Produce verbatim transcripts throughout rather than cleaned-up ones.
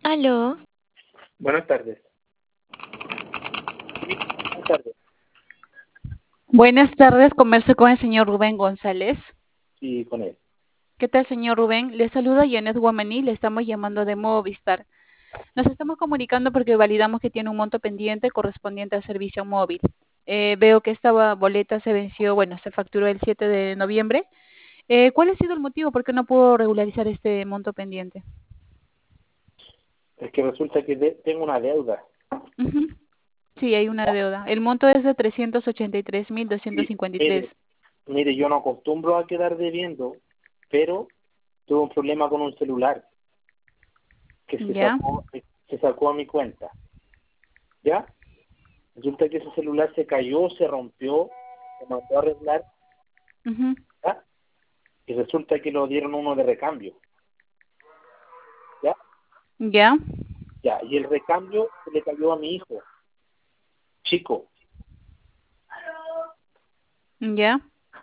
Aló, Buenas tardes. Sí, buenas tardes. Buenas tardes, converso con el señor Rubén González. Sí, con él. ¿Qué tal, señor Rubén? Le saluda Janet Guamaní, le estamos llamando de Movistar. Nos estamos comunicando porque validamos que tiene un monto pendiente correspondiente al servicio móvil. Eh, veo que esta ba- boleta se venció, bueno, se facturó el siete de noviembre. Eh, ¿cuál ha sido el motivo por qué no pudo regularizar este monto pendiente? Es que resulta que de- tengo una deuda. Ujú. Sí, hay una deuda. El monto es de trescientos ochenta y tres mil doscientos Y cincuenta y tres. mire, mire, yo no acostumbro a quedar debiendo, pero tuve un problema con un celular que se ¿Ya? sacó, se sacó a mi cuenta. ¿Ya? Resulta que ese celular se cayó, se rompió, se mandó a arreglar, Ujú. ¿ya? Y resulta que lo dieron uno de recambio. ¿Ya? ¿Ya? Ya, y el recambio se le cayó a mi hijo, chico. ¿Ya?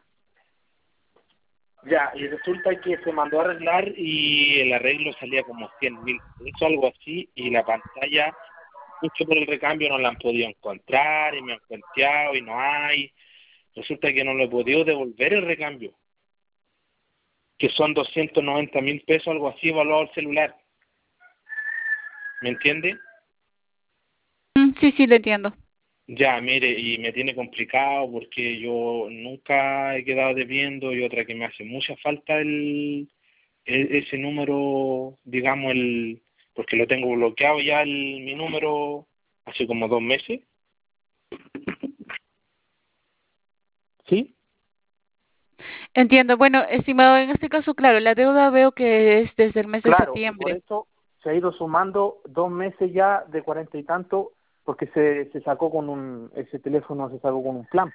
Ya, y resulta que se mandó a arreglar y el arreglo salía como cien mil pesos, algo así, y la pantalla, mucho por el recambio no la han podido encontrar y me han cuenteado y no hay. Resulta que no le he podido devolver el recambio, que son doscientos noventa mil pesos, algo así, evaluado el celular. ¿Me entiende? Mm, sí, sí, le entiendo. Ya, mire, y me tiene complicado porque yo nunca he quedado debiendo y otra que me hace mucha falta el, e- ese número, digamos, el porque lo tengo bloqueado ya el, mi número hace como dos meses. ¿Sí? Entiendo. Bueno, estimado, en este caso, claro, la deuda veo que es desde el mes de Claro, y por septiembre. eso se ha ido sumando dos meses ya de cuarenta y tanto, porque se, se sacó con un, ese teléfono se sacó con un plan.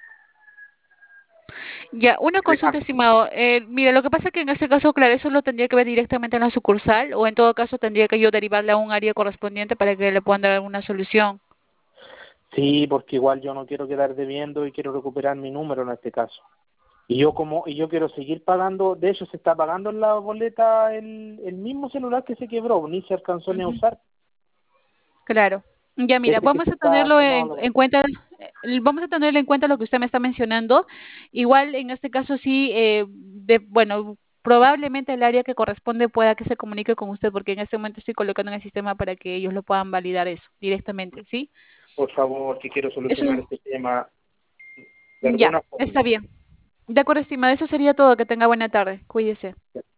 Ya, una consulta, Recambio. estimado. Eh, mira, lo que pasa es que en este caso, claro, eso lo tendría que ver directamente en la sucursal o en todo caso tendría que yo derivarle a un área correspondiente para que le puedan dar alguna solución. Sí, porque igual yo no quiero quedar debiendo y quiero recuperar mi número en este caso. Y yo como y yo quiero seguir pagando, de hecho se está pagando en la boleta el, el mismo celular que se quebró, ni se alcanzó ni a Ujú. usar. Claro. Ya, mira, Ese que vamos se a está tenerlo quemado en, la en boleta. cuenta, eh, vamos a tenerlo en cuenta lo que usted me está mencionando. Igual, en este caso sí, eh, de, bueno, probablemente el área que corresponde pueda que se comunique con usted, porque en este momento estoy colocando en el sistema para que ellos lo puedan validar eso directamente, ¿sí? Por favor, que quiero Eso, solucionar este tema de ya, alguna está forma. bien. De acuerdo, estimada, eso sería todo. Que tenga buena tarde. Cuídese.